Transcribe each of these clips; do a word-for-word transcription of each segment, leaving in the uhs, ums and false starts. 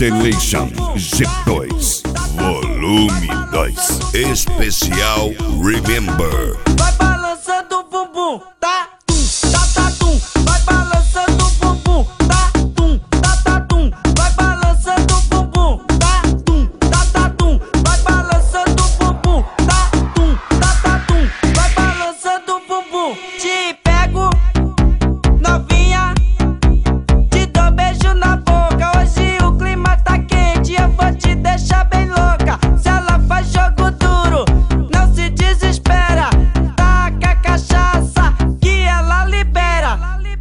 Constellation G dois, volume dois, especial Remember. Vai balançando o bumbum, tá tum, tá tá tum. Vai balançando o bumbum, tá tum, tá tá tum. Vai balançando o bumbum, tá tum, tá tá tum. Vai balançando o bumbum, tá tum, tá tá tum. Vai balançando o bumbum. Te pego, novinha, te dou beijo na boca. Hoje o clima tá quente, eu vou te deixar bem louca. Se ela faz jogo duro, não se desespera. Taca a cachaça que ela libera.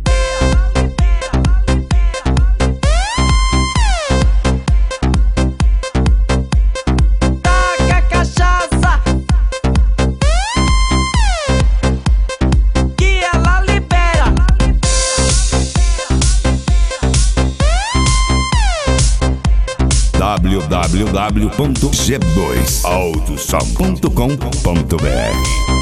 Taca a cachaça que ela libera. w w w ponto g dois autosom ponto com ponto b r.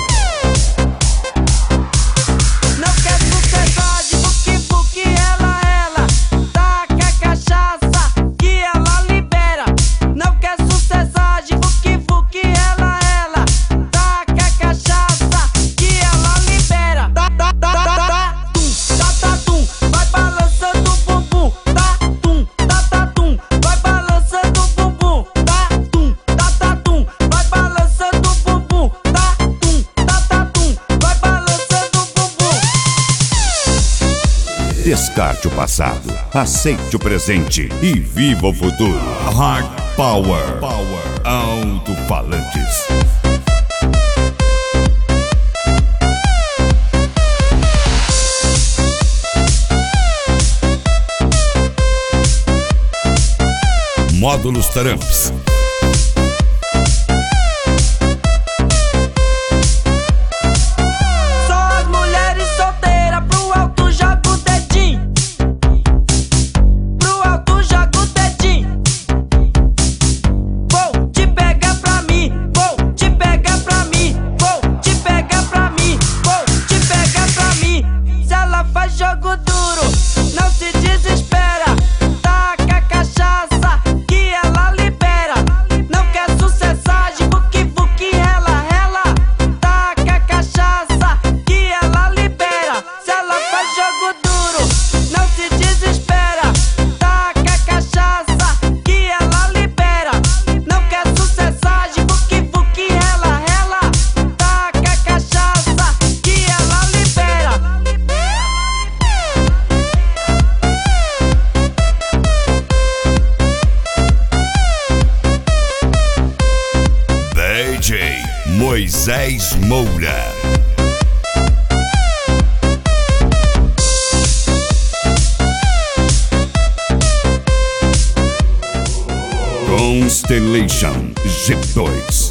Não quer sucesso de buque-buque, ela, ela. Taca a cachaça que ela libera. Não quer sucesso de buque-buque, ela, ela. Taca a cachaça que ela libera. Tá, tá, tá, tá, tá, tum, tá, tá, tum. Vai balançando o bumbum, tá, tum, tá, tá, tum. Vai balançando o bumbum, tá, tum, tá, tá, tum. Vai balançando o bumbum, tá, tum, tá, tá, tum. Vai balançando o bumbum. Descarte o passado, aceite o presente e viva o futuro. Hard Power, Power. Alto-falantes. Módulos Tramps. Só as mulheres solteiras pro alto joga o dedinho. Pro alto joga o dedinho. Vou te pegar pra mim, vou te pegar pra mim, vou te pegar pra mim, vou te pegar pra mim. Se ela faz jogo duro, não se desespera. Taca a cachaça que ela libera. Não quer sucessagem, buque-buque, ela, ela. Taca a cachaça que ela libera. Se ela faz jogo duro, não se desespera. Taca a cachaça que ela libera. Não quer sucessagem, buque-buque, ela, ela. Taca a cachaça que ela libera. D J Moisés Moura. Constellation G dois,